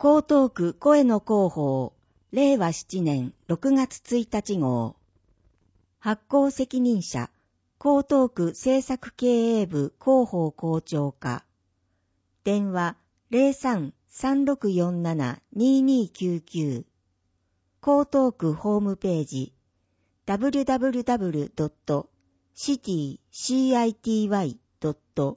江東区声の広報令和7年6月1日号発行責任者江東区政策経営部広報校長課電話 03-3647-2299 江東区ホームページ www.city.lg.lg.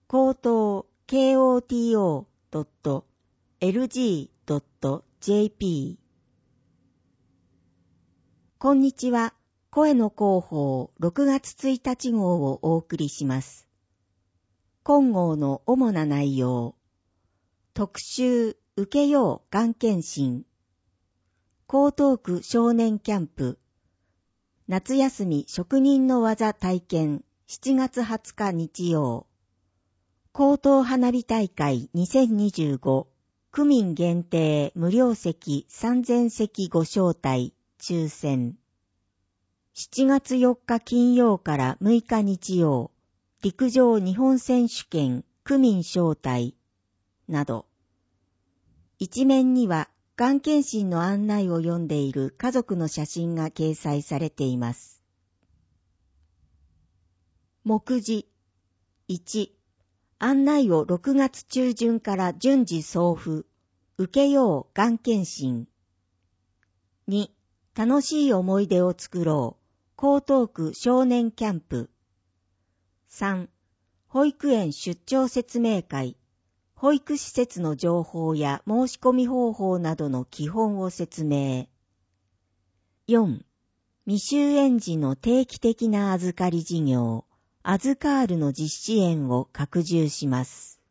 こんにちは。声の広報6月1日号をお送りします。今号の主な内容。特集受けようがん検診。江東区少年キャンプ。夏休み職人の技体験7月20日日曜。江東花火大会2025。区民限定無料席3000席ご招待抽選。7月4日金曜から6日日曜、陸上日本選手権区民招待など。一面にはがん検診の案内を読んでいる家族の写真が掲載されています。目次1、案内を6月中旬から順次送付。受けようがん検診。2、楽しい思い出を作ろう。江東区少年キャンプ。3、保育園出張説明会。保育施設の情報や申し込み方法などの基本を説明。4、未就園児の定期的な預かり事業。アズカールの実施園を拡充します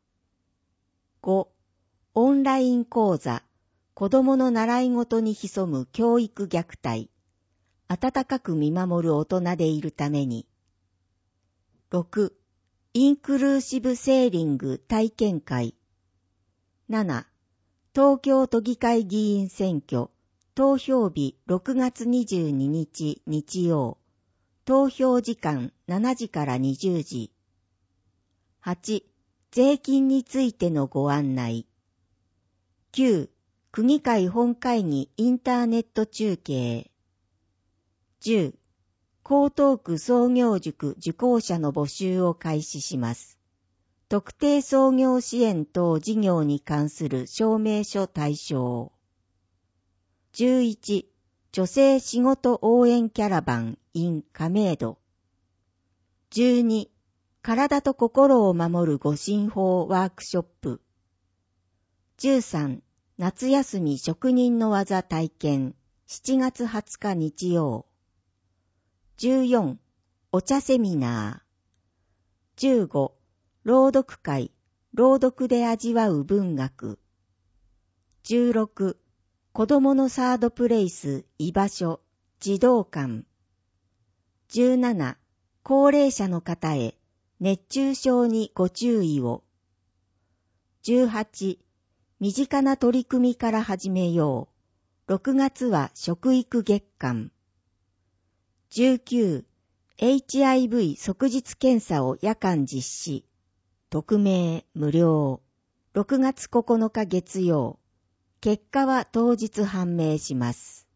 。5、オンライン講座、子供の習い事に潜む教育虐待。温かく見守る大人でいるために。6、インクルーシブセーリング体験会。7、東京都議会議員選挙、投票日6月22日日曜。投票時間7時から20時。8、税金についてのご案内。9、区議会本会議インターネット中継。10、江東区創業塾受講者の募集を開始します。特定創業支援等事業に関する証明書対象。11、女性仕事応援キャラバン in 亀戸。12、体と心を守る護身法ワークショップ。13、夏休み職人の技体験7月20日日曜。14、お茶セミナー。15、朗読会、朗読で味わう文学。16、子供のサードプレイス、居場所、児童館。17、高齢者の方へ、熱中症にご注意を。18、身近な取り組みから始めよう。6月は食育月間。19、HIV 即日検査を夜間実施。匿名無料。6月9日月曜。結果は当日判明します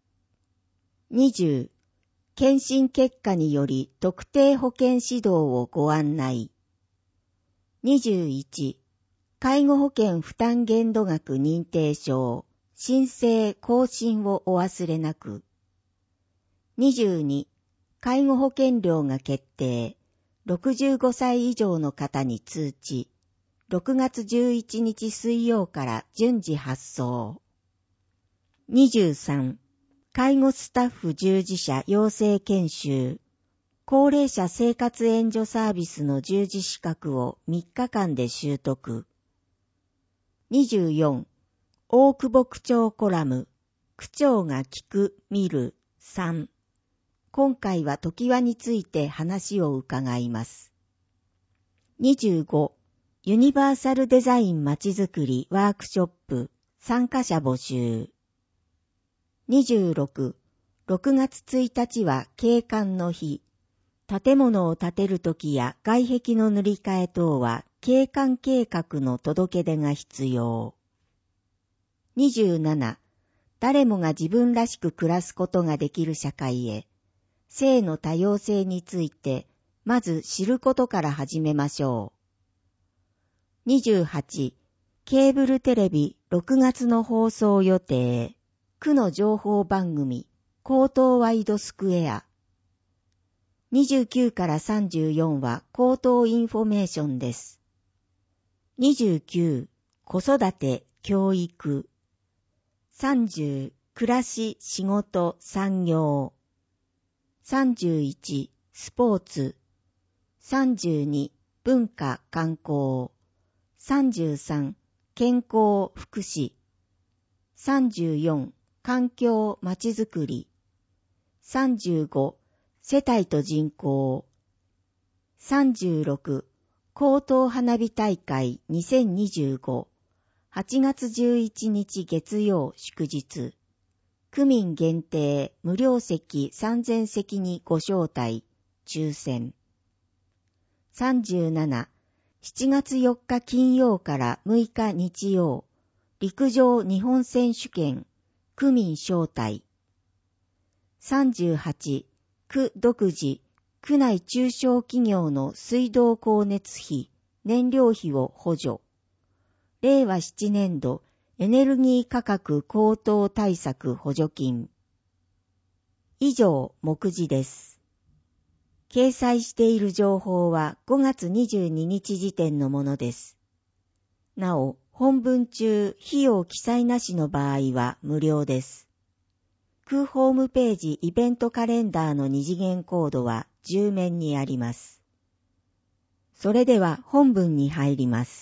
。20、検診結果により特定保健指導をご案内。21、介護保険負担限度額認定証、申請更新をお忘れなく。22、介護保険料が決定、65歳以上の方に通知。6月11日水曜から順次発送。23、介護スタッフ従事者養成研修。高齢者生活援助サービスの従事資格を3日間で習得。24、大久保区長コラム。区長が聞く、見る。3。今回は常盤について話を伺います。25、ユニバーサルデザインまちづくりワークショップ参加者募集。26、6月1日は景観の日。建物を建てるときや外壁の塗り替え等は景観計画の届け出が必要。 27、誰もが自分らしく暮らすことができる社会へ、性の多様性について、まず知ることから始めましょう。28、ケーブルテレビ6月の放送予定、区の情報番組、江東ワイドスクエア。29から34は口頭インフォメーションです。29、子育て、教育。30、暮らし、仕事、産業。31、スポーツ。32、文化、観光。33、健康、福祉。34、環境、まちづくり。35、世帯と人口。36、高等花火大会2025。8月11日月曜祝日。区民限定無料席3000席にご招待、抽選。37、7月4日金曜から6日日曜、陸上日本選手権、区民招待。38、区独自、区内中小企業の水道光熱費、燃料費を補助。令和7年度エネルギー価格高騰対策補助金。以上、目次です。掲載している情報は5月22日時点のものです。なお、本文中、費用記載なしの場合は無料です。区ホームページイベントカレンダーの二次元コードは10面にあります。それでは本文に入ります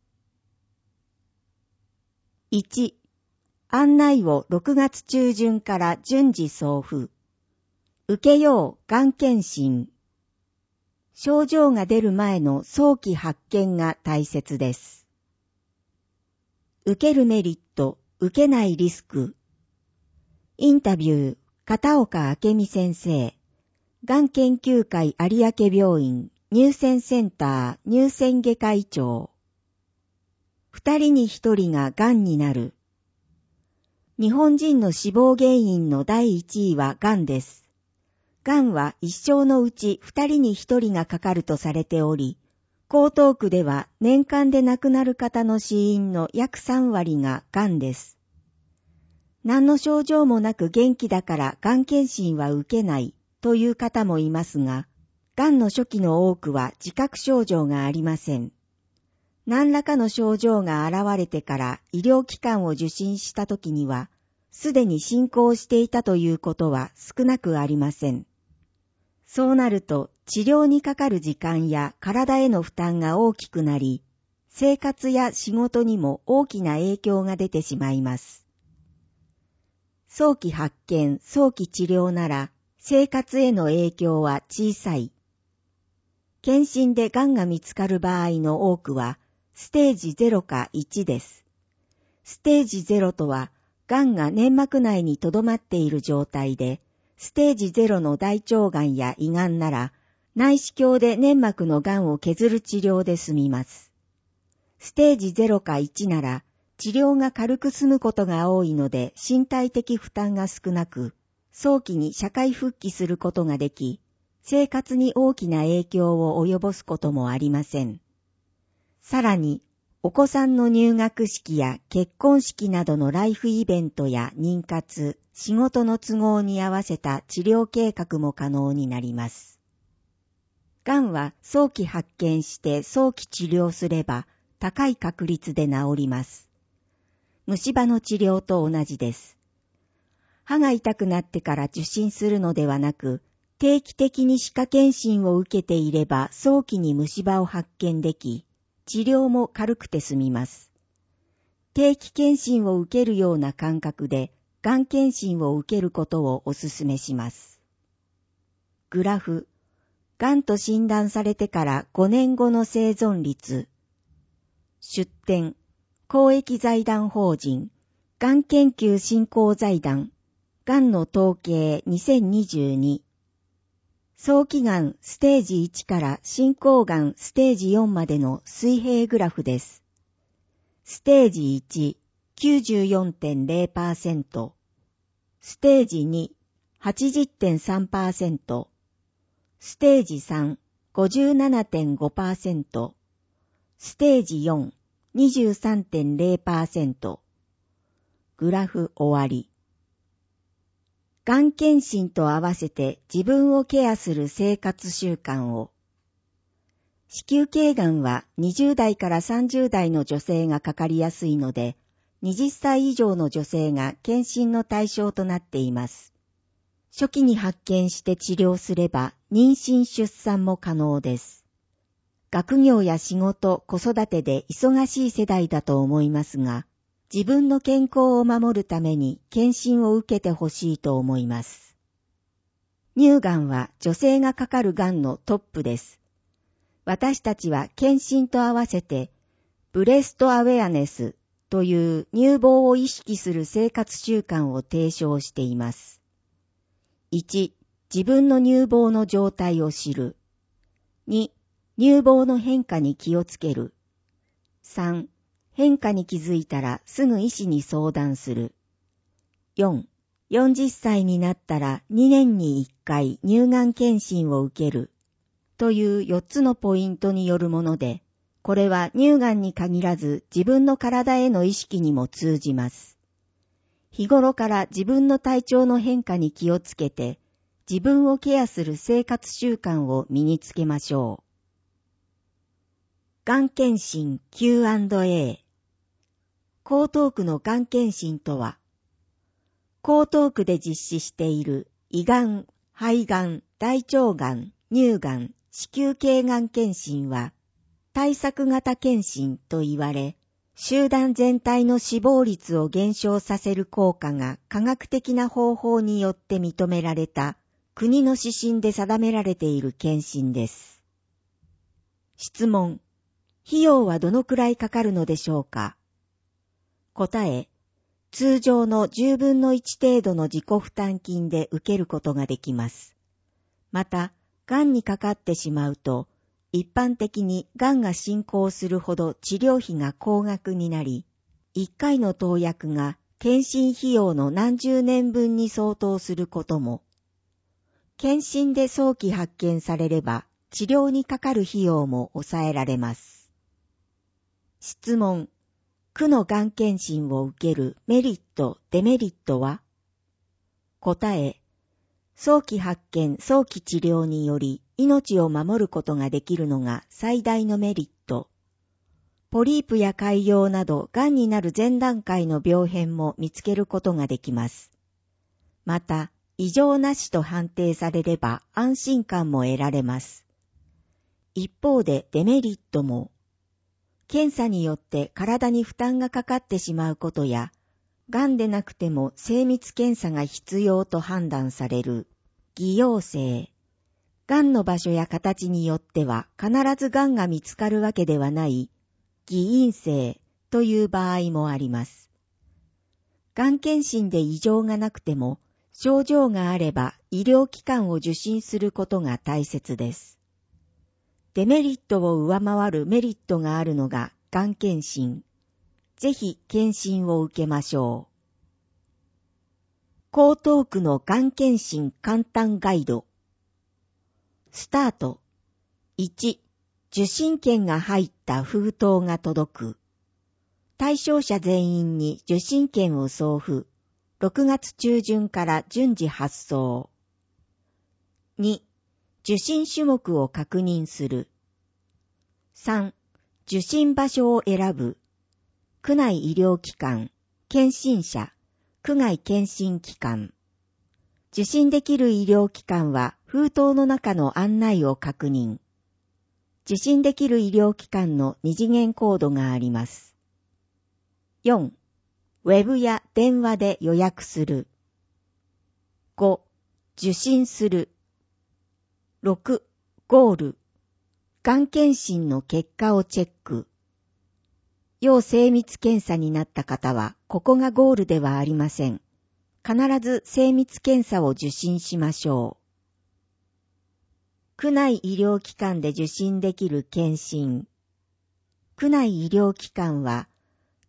。1、案内を6月中旬から順次送付。受けようがん検診。症状が出る前の早期発見が大切です。受けるメリット、受けないリスク。インタビュー、片岡明美先生。がん研究会有明病院、乳腺センター、乳腺外科医長。2人に1人ががんになる。日本人の死亡原因の第1位はがんです。がんは一生のうち2人に1人がかかるとされており、江東区では年間で亡くなる方の死因の約3割ががんです。何の症状もなく元気だからがん検診は受けないという方もいますが、がんの初期の多くは自覚症状がありません。何らかの症状が現れてから医療機関を受診したときには、すでに進行していたということは少なくありません。そうなると治療にかかる時間や体への負担が大きくなり、生活や仕事にも大きな影響が出てしまいます。早期発見、早期治療なら生活への影響は小さい。検診でがんが見つかる場合の多くはステージ0か1です。ステージ0とはがんが粘膜内に留まっている状態で、ステージ0の大腸がんや胃がんなら内視鏡で粘膜のがんを削る治療で済みます。ステージ0か1なら治療が軽く済むことが多いので身体的負担が少なく、早期に社会復帰することができ、生活に大きな影響を及ぼすこともありません。さらに、お子さんの入学式や結婚式などのライフイベントや妊活、仕事の都合に合わせた治療計画も可能になります。がんは早期発見して早期治療すれば高い確率で治ります。虫歯の治療と同じです。歯が痛くなってから受診するのではなく、定期的に歯科検診を受けていれば早期に虫歯を発見でき、治療も軽くて済みます。定期検診を受けるような感覚で、がん検診を受けることをお勧めします。グラフ、がんと診断されてから5年後の生存率。出典、公益財団法人、がん研究振興財団、がんの統計2022。早期がんステージ1から進行がんステージ4までの水平グラフです。ステージ1、 94.0%、ステージ2、80.3%、ステージ3、57.5%、ステージ4、23.0%。グラフ終わり。がん検診と合わせて自分をケアする生活習慣を。子宮頸がんは20代から30代の女性がかかりやすいので、20歳以上の女性が検診の対象となっています。初期に発見して治療すれば妊娠出産も可能です。学業や仕事、子育てで忙しい世代だと思いますが、自分の健康を守るために検診を受けてほしいと思います。乳がんは女性がかかるがんのトップです。私たちは検診と合わせて、ブレストアウェアネスという乳房を意識する生活習慣を提唱しています。1、自分の乳房の状態を知る。2、乳房の変化に気をつける。3、変化に気づいたらすぐ医師に相談する。4、40歳になったら2年に1回乳がん検診を受ける。という4つのポイントによるもので、これは乳がんに限らず自分の体への意識にも通じます。日頃から自分の体調の変化に気をつけて、自分をケアする生活習慣を身につけましょう。がん検診 Q&A。江東区のがん検診とは、江東区で実施している胃がん、肺がん、大腸がん、乳がん、子宮頸がん検診は、対策型検診と言われ、集団全体の死亡率を減少させる効果が科学的な方法によって認められた国の指針で定められている検診です。質問。費用はどのくらいかかるのでしょうか？答え。通常の10分の1程度の自己負担金で受けることができます。また、がんにかかってしまうと、一般的にがんが進行するほど治療費が高額になり、1回の投薬が検診費用の何十年分に相当することも。検診で早期発見されれば、治療にかかる費用も抑えられます。質問。区のがん検診を受けるメリット、デメリットは？答え。早期発見、早期治療により命を守ることができるのが最大のメリット。ポリープや潰瘍などがんになる前段階の病変も見つけることができます。また、異常なしと判定されれば安心感も得られます。一方でデメリットも、検査によって体に負担がかかってしまうことや、がんでなくても精密検査が必要と判断される偽陽性。がんの場所や形によっては必ずがんが見つかるわけではない偽陰性という場合もあります。がん検診で異常がなくても症状があれば医療機関を受診することが大切です。デメリットを上回るメリットがあるのががん検診。ぜひ検診を受けましょう。江東区のがん検診簡単ガイド。スタート。1、受診券が入った封筒が届く。対象者全員に受診券を送付。6月中旬から順次発送。2、受診種目を確認する。3、受診場所を選ぶ。区内医療機関、検診者、区外検診機関。受診できる医療機関は封筒の中の案内を確認。受診できる医療機関の2次元コードがあります。4、ウェブや電話で予約する。5、受診する。6、ゴール。がん検診の結果をチェック。要精密検査になった方は、ここがゴールではありません。必ず精密検査を受診しましょう。区内医療機関で受診できる検診。区内医療機関は、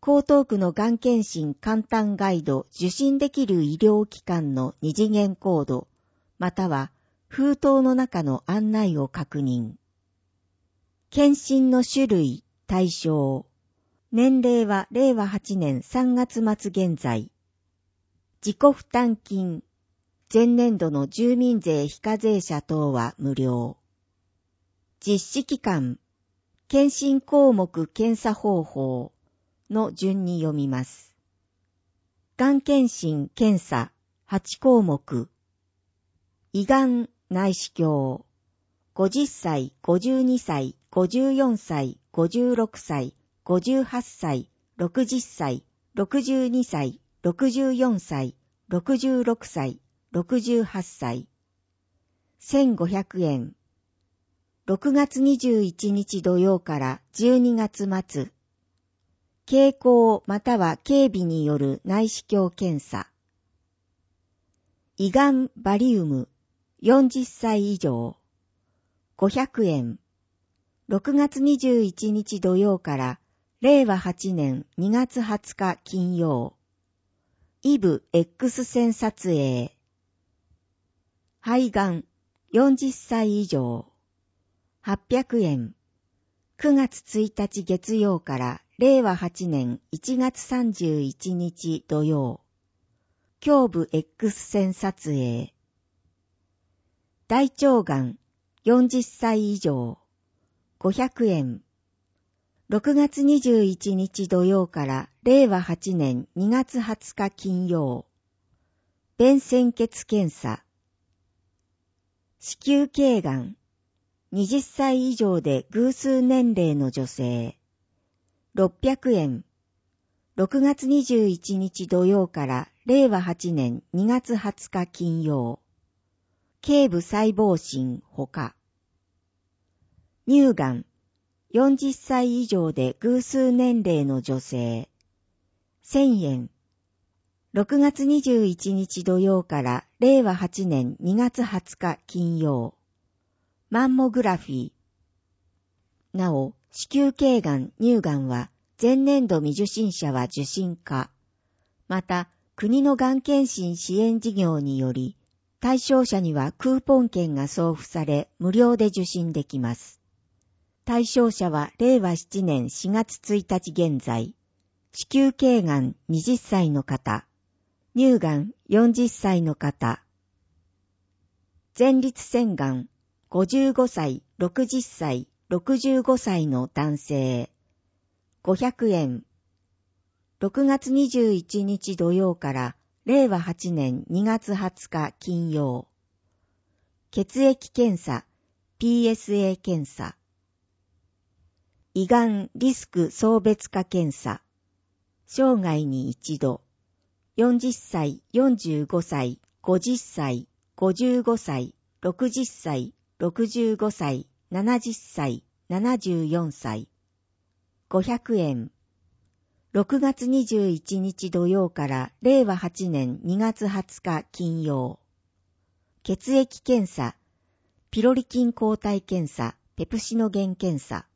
江東区のがん検診簡単ガイド受診できる医療機関の二次元コード、または封筒の中の案内を確認。検診の種類、対象。年齢は令和8年3月末現在。自己負担金。前年度の住民税非課税者等は無料。実施期間。検診項目検査方法の順に読みます。がん検診検査8項目。胃がん内視鏡。50歳、52歳、54歳、56歳、58歳、60歳、62歳、64歳、66歳、68歳。1500円。6月21日土曜から12月末。経口または警備による内視鏡検査。胃がんバリウム40歳以上。500円。6月21日土曜から令和8年2月20日金曜。イブ X 線撮影。肺がん40歳以上。800円。9月1日月曜から令和8年1月31日土曜。胸部 X 線撮影。大腸がん40歳以上。500円。6月21日土曜から令和8年2月20日金曜。便潜血検査。子宮頸がん。20歳以上で偶数年齢の女性。600円。6月21日土曜から令和8年2月20日金曜。頸部細胞診ほか。乳がん。40歳以上で偶数年齢の女性。1000円。6月21日土曜から令和8年2月20日金曜。マンモグラフィー。なお、子宮頸がん、乳がんは前年度未受診者は受診可。また、国のがん検診支援事業により、対象者にはクーポン券が送付され無料で受診できます。対象者は令和7年4月1日現在、子宮頸がん20歳の方、乳がん40歳の方、前立腺がん55歳、60歳、65歳の男性、500円。6月21日土曜から令和8年2月20日金曜。血液検査、PSA 検査。胃がんリスク相別化検査。生涯に一度。40歳、45歳、50歳、55歳、60歳、65歳、70歳、74歳。500円。6月21日土曜から令和8年2月20日金曜。血液検査、ピロリ菌抗体検査、ペプシノゲン検査。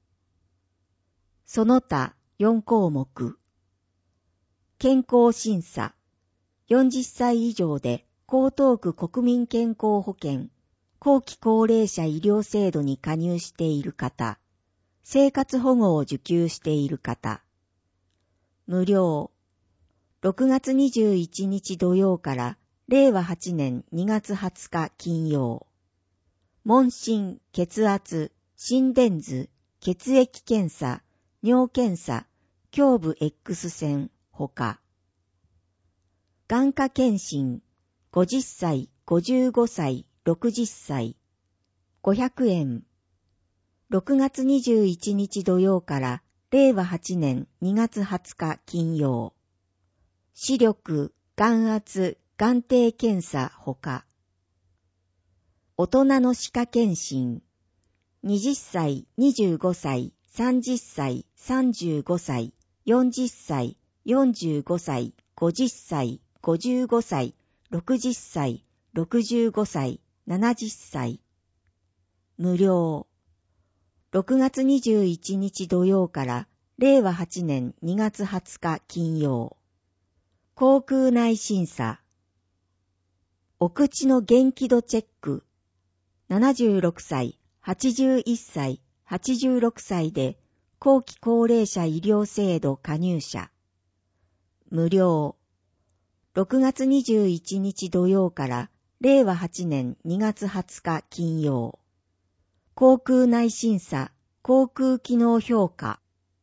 その他4項目。健康審査。40歳以上で江東区国民健康保険、後期高齢者医療制度に加入している方、生活保護を受給している方。無料。6月21日土曜から令和8年2月20日金曜。問診、血圧、心電図、血液検査、尿検査、胸部 X 線、ほか。眼科検診、50歳、55歳、60歳。500円。6月21日土曜から令和8年2月20日金曜。視力、眼圧、眼底検査ほか。大人の歯科検診。20歳、25歳、30歳、35歳、40歳、45歳、50歳、55歳、60歳、65歳、70歳。無料。6月21日土曜から令和8年2月20日金曜。口腔内審査。お口の元気度チェック。76歳、81歳、86歳で後期高齢者医療制度加入者。無料。6月21日土曜から令和8年2月20日金曜。口腔内審査、口腔機能評価。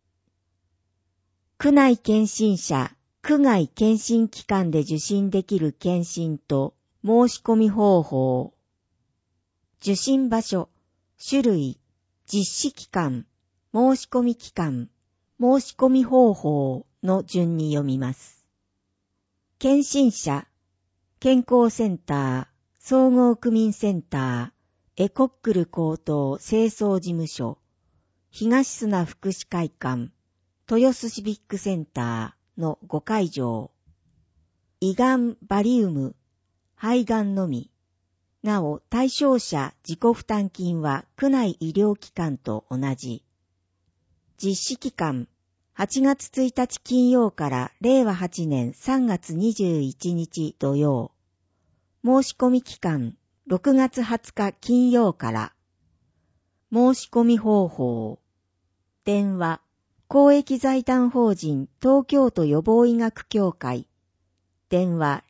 区内検診者、区外検診機関で受診できる検診と申し込み方法。受診場所、種類、実施期間、申し込み期間、申し込み方法の順に読みます。検診者、健康センター、総合区民センター、エコックル高等清掃事務所、東砂福祉会館、豊洲シビックセンターの5会場。胃がん、バリウム、肺がんのみ。なお、対象者自己負担金は区内医療機関と同じ。実施期間、8月1日金曜から令和8年3月21日土曜。申し込み期間、6月20日金曜から。申し込み方法。電話、公益財団法人東京都予防医学協会。電話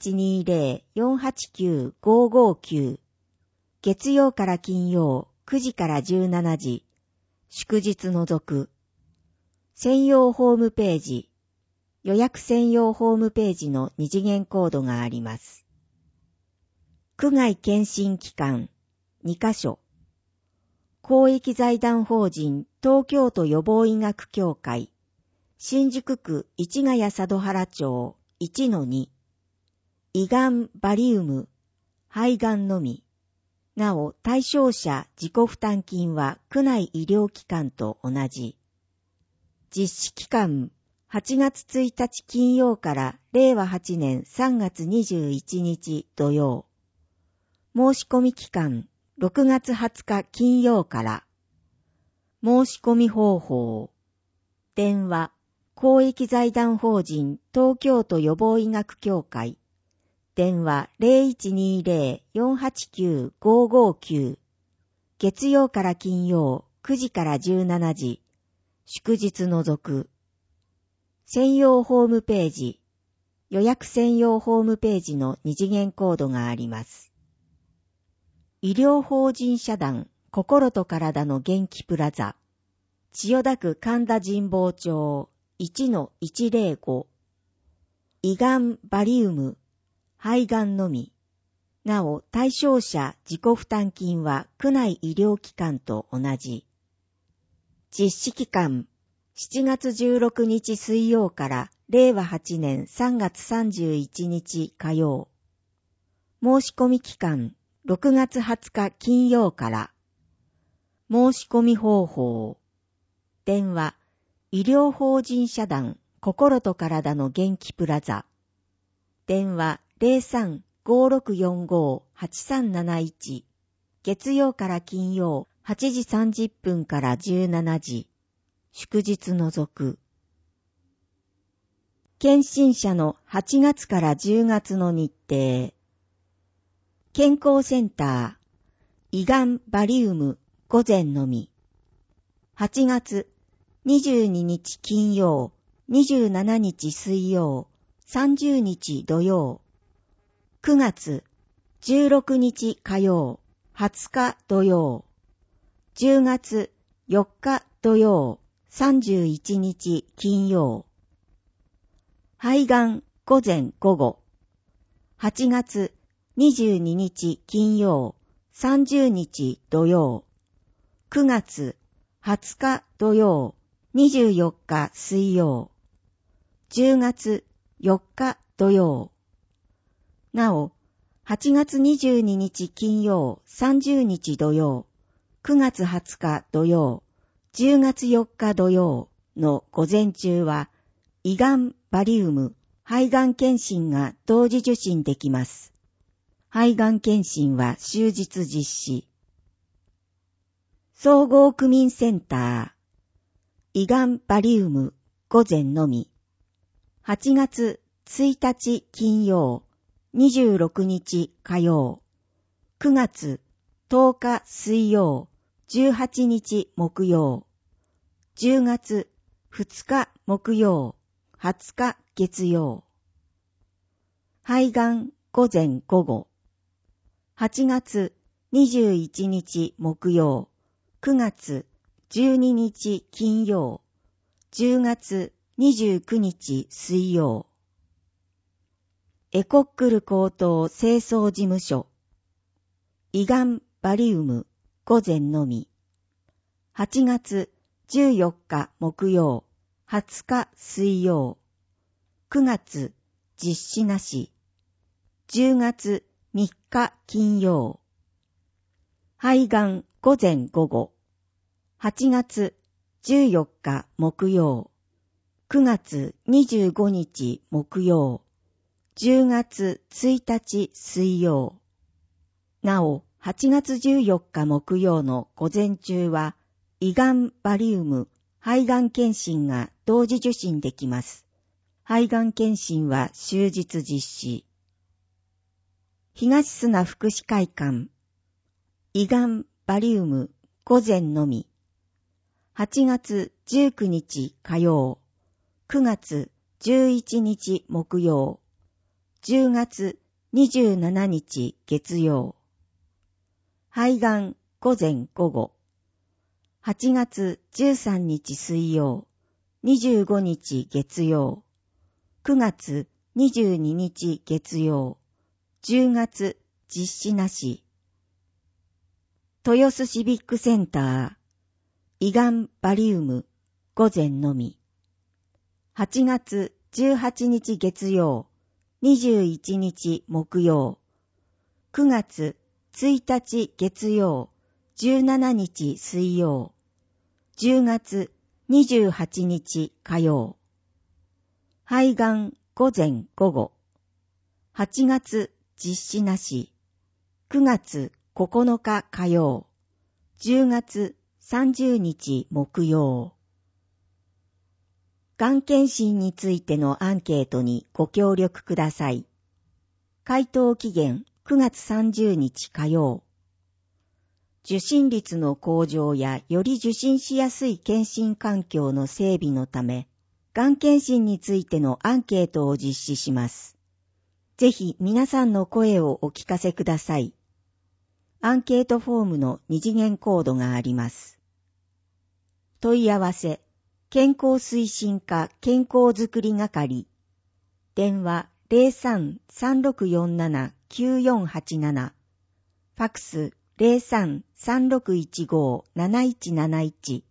0120-489-559。月曜から金曜9時から17時。祝日除く。専用ホームページ。予約専用ホームページの二次元コードがあります。区外検診機関2カ所。公益財団法人東京都予防医学協会。新宿区市ヶ谷佐渡原町 1-2。胃がん、バリウム、肺がんのみ。なお、対象者自己負担金は区内医療機関と同じ。実施期間、8月1日金曜から令和8年3月21日土曜。申し込み期間、6月20日金曜から。申し込み方法。電話、公益財団法人東京都予防医学協会。電話 0120-489-559。月曜から金曜9時から17時。祝日除く。専用ホームページ。予約専用ホームページの二次元コードがあります。医療法人社団心と体の元気プラザ。千代田区神田神保町 1-105。胃がん、バリウム、肺がんのみ。なお、対象者自己負担金は区内医療機関と同じ。実施期間、7月16日水曜から令和8年3月31日火曜。申し込み期間、6月20日金曜から。申し込み方法。電話、医療法人社団心と体の元気プラザ。電話 03-5645-8371。月曜から金曜8時30分から17時。祝日除く。検診者の8月から10月の日程。健康センター、胃がん、バリウム、午前のみ。8月、22日金曜、27日水曜、30日土曜。9月、16日火曜、20日土曜。10月4日土曜、31日金曜。肺がん午前午後。8月22日金曜、30日土曜。9月20日土曜、24日水曜。10月4日土曜。なお、8月22日金曜、30日土曜。9月20日土曜、10月4日土曜の午前中は、胃がん、バリウム、肺がん検診が同時受診できます。肺がん検診は終日実施。総合区民センター、 胃がんバリウム午前のみ。8月1日金曜、26日火曜、9月10日水曜、18日木曜、10月2日木曜、20日月曜。肺がん午前午後。8月21日木曜、9月12日金曜、10月29日水曜。エコックル高等清掃事務所。胃がんバリウム午前のみ。8月14日木曜、20日水曜。9月実施なし。10月3日金曜。肺がん午前午後。8月14日木曜。9月25日木曜。10月1日水曜。なお、8月14日木曜の午前中は、胃がんバリウム肺がん検診が同時受診できます。肺がん検診は終日実施。東砂福祉会館。胃がんバリウム午前のみ。8月19日火曜。9月11日木曜。10月27日月曜。肺がん午前午後。8月13日水曜。25日月曜。9月22日月曜。10月実施なし。豊洲シビックセンター。胃がんバリウム午前のみ。8月18日月曜。21日木曜。9月1日月曜。17日水曜。10月28日火曜。肺がん午前午後。8月実施なし。9月9日火曜。10月30日木曜。がん検診についてのアンケートにご協力ください。回答期限9月30日火曜。受診率の向上やより受診しやすい検診環境の整備のため、がん検診についてのアンケートを実施します。ぜひ皆さんの声をお聞かせください。アンケートフォームの2次元コードがあります。問い合わせ、健康推進課健康づくり係。電話 03-3647-9487。ファクス 03-3615-7171。